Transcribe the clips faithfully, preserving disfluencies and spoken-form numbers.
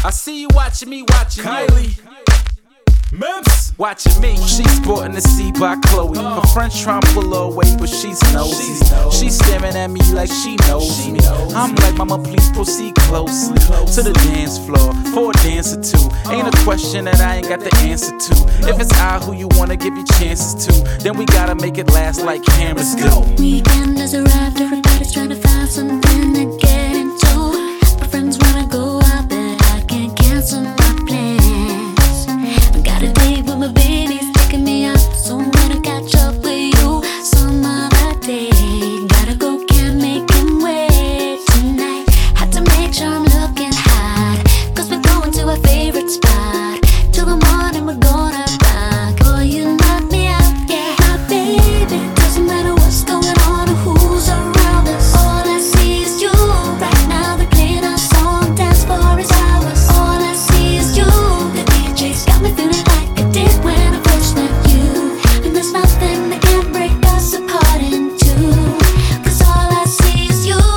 I see you watching me, watching Kylie. Memphis. Watching me, she's sporting the C by Chloe. Her friends trying to pull her away, but she's nosy. She's staring at me like she knows me. I'm like, mama, please proceed closely to the dance floor for a dance or two. Ain't a question that I ain't got the answer to. If it's I who you wanna give your chances to, then we gotta make it last like cameras do. Weekend has arrived, everybody's trying to find something to get into. My friends wanna go out, but I can't cancel my plans. I got a date with my baby's taking me out, so I'm gonna catch up with you some other day. Gotta go, can't make him wait tonight. Had to make sure I'm looking hot, cause we're going to our favorite spot. Till the morning we're gonna rock. Boy, you knock me out, yeah. My baby, doesn't matter what's going on or who's around us. All I see is you. Right now they're playing our song, dance for is ours. All I see is you. The D J's got me feeling like I did when I first met you. And there's nothing that can break us apart in two, cause all I see is you.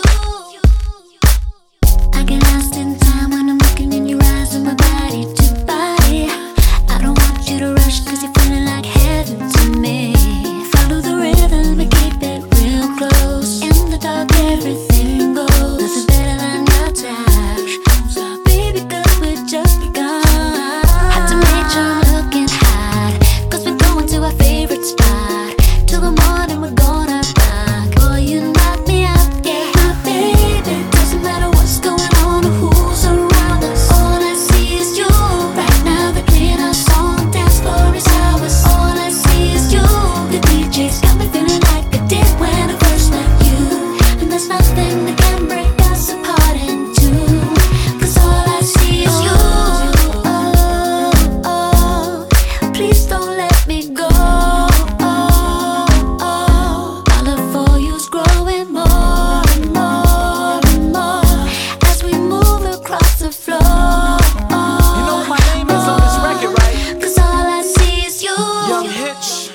I get lost in time when I'm looking in your eyes and my body to body. I don't want you to rush cause you're feeling like heaven to me. Follow the rhythm and keep it real close. In the dark everything goes. Nothing better than your touch. So baby girl, we're just begun. Had to make sure I'm looking hot, cause we're going to our favorite spot. Till the morning we're gonna rock. Boy, you knock me out, yeah. My baby, doesn't matter what's going on or who's around us. All I see is you. Right now they're playing our song, dance for is ours. All I see is you. The D J's got me feeling like I did when I first met you. And there's nothing that can break us apart in two, cause all I see is you. Oh, oh, please don't let me go. Oh, oh, my love for you's growing more and more and more as we move across the floor. You know my name is on this record, right? Cause all I see is you. Young Hitch.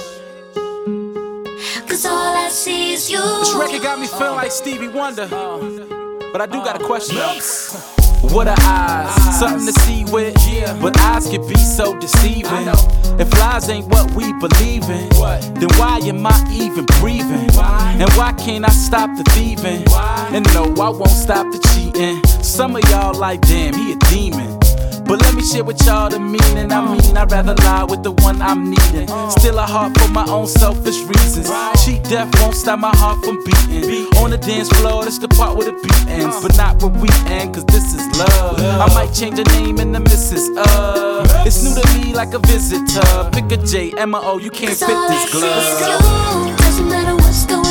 Cause all I see is you. This record got me feeling like Stevie Wonder. But I do got a question though. What are eyes? Something to see with, but eyes can be so deceiving. If lies ain't what we believe in, then why am I even breathing? And why can't I stop the thieving? And no, I won't stop the cheating. Some of y'all like, damn, he a demon. But let me share with y'all the meaning. I mean, I'd rather lie with the one I'm needing. Still a heart for my own selfish reasons. Cheap death won't stop my heart from beating. On the dance floor, that's the part where the beat ends. But not where we end, cause this is love. I might change the name in the missus Uh, it's new to me like a visitor. Pick a J, M O, you can't fit this glove. Doesn't matter what's going on.